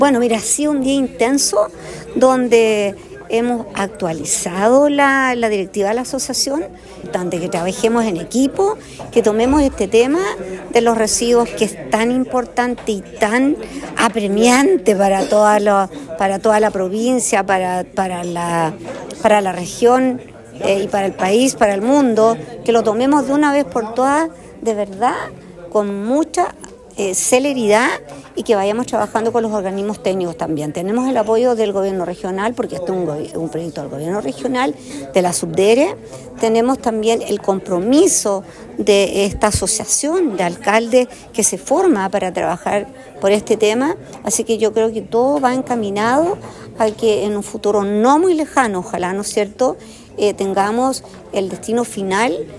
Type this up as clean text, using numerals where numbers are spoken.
Bueno, mira, ha sido un día intenso donde hemos actualizado la directiva de la asociación, donde que trabajemos en equipo, que tomemos este tema de los residuos que es tan importante y tan apremiante para toda la provincia, para la región y para el país, para el mundo, que lo tomemos de una vez por todas, de verdad, con mucha celeridad y que vayamos trabajando con los organismos técnicos también. Tenemos el apoyo del gobierno regional, porque este es un proyecto del gobierno regional, de la Subdere. Tenemos también el compromiso de esta asociación de alcaldes que se forma para trabajar por este tema, así que yo creo que todo va encaminado a que en un futuro no muy lejano, ojalá, ¿no es cierto?, tengamos el destino final